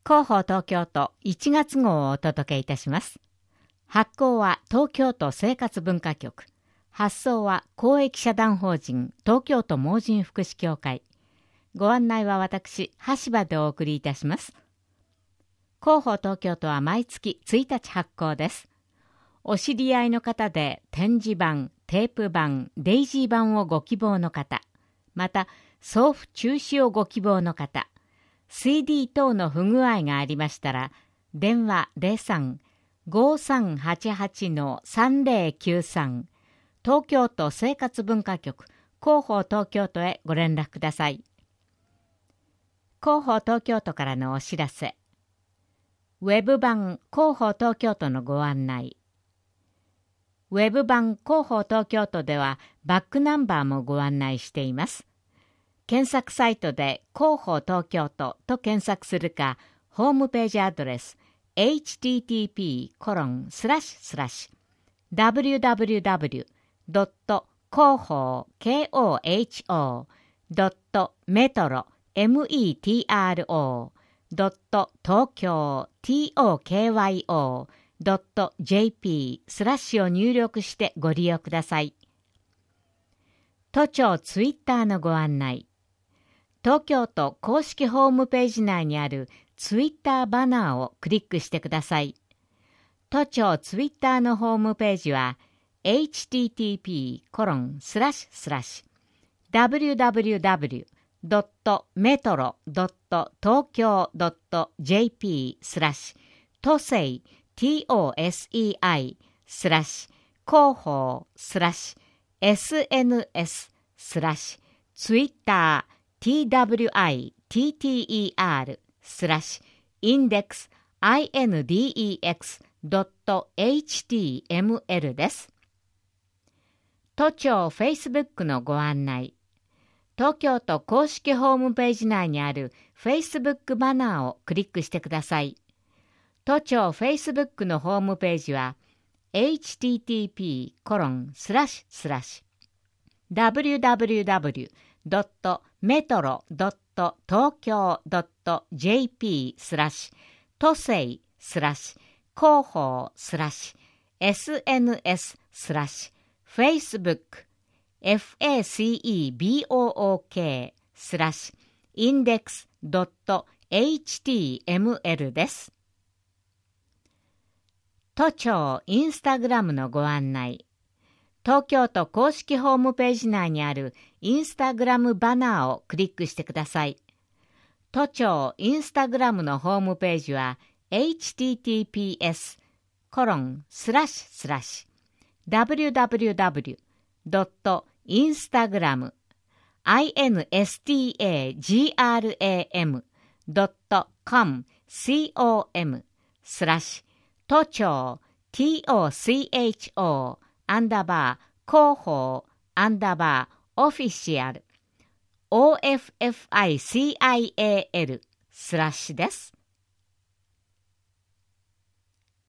広報東京都1月号をお届けいたします。発行は東京都生活文化局。発送は公益社団法人東京都盲人福祉協会。ご案内は私、橋場でお送りいたします。広報東京都は毎月1日発行です。お知り合いの方で点字版、テープ版、デイジー版をご希望の方、また送付中止をご希望の方、CD 等の不具合がありましたら、電話03-5388-3093 東京都生活文化局広報東京都へご連絡ください。広報東京都からのお知らせ。ウェブ版広報東京都のご案内。ウェブ版広報東京都ではバックナンバーもご案内しています。検索サイトで広報東京都と検索するか、ホームページアドレス http://www.coho.metro.tokyo.jp/ を入力してご利用ください。都庁ツイッターのご案内。東京都公式ホームページ内にあるツイッターバナーをクリックしてください。都庁ツイッターのホームページは http://www.metro.tokyo.jp/ 広報SNS/Twitter twitter/index.html です。都庁 Facebook のご案内。東京都公式ホームページ内にある Facebook バナーをクリックしてください。都庁 Facebook のホームページは www.metro.tokyo.jp/facebook/facebook/index.html です。都庁インスタグラムのご案内。東京都公式ホームページ内にあるインスタグラムバナーをクリックしてください。都庁インスタグラムのホームページは https://www.instagram.com/都庁 TOCHO_広報_オフィシャル OFFICIAL/ です。